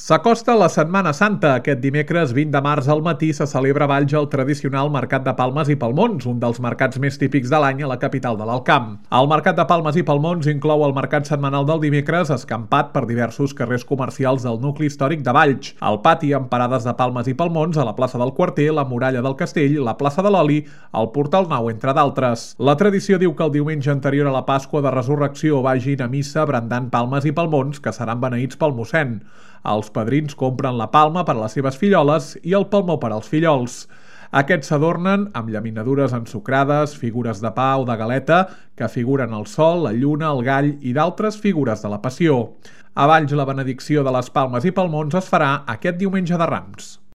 S'acosta la Setmana Santa. Aquest dimecres 20 de març al matí se celebra a Valls el tradicional Mercat de Palmes i Palmons, un dels mercats més típics de l'any a la capital de l'Alt Camp. El Mercat de Palmes i Palmons inclou el mercat setmanal del dimecres escampat per diversos carrers comercials del nucli històric de Valls, el pati amb parades de palmes i palmons a la plaça del Quarter, la muralla del Castell, la plaça de l'Oli, el Portal Nou, entre d'altres. La tradició diu que el diumenge anterior a la Pasqua de Resurrecció vagin a missa brandant palmes i palmons que seran beneïts pel mossèn. Els padrins compren la palma per a les seves filloles i el palmó per als fillols. Aquests s'adornen amb llaminadures ensucrades, figures de pa o de galeta que figuren el sol, la lluna, el gall i d'altres figures de la Passió. A Valls, la benedicció de les palmes i palmons es farà aquest diumenge de Rams.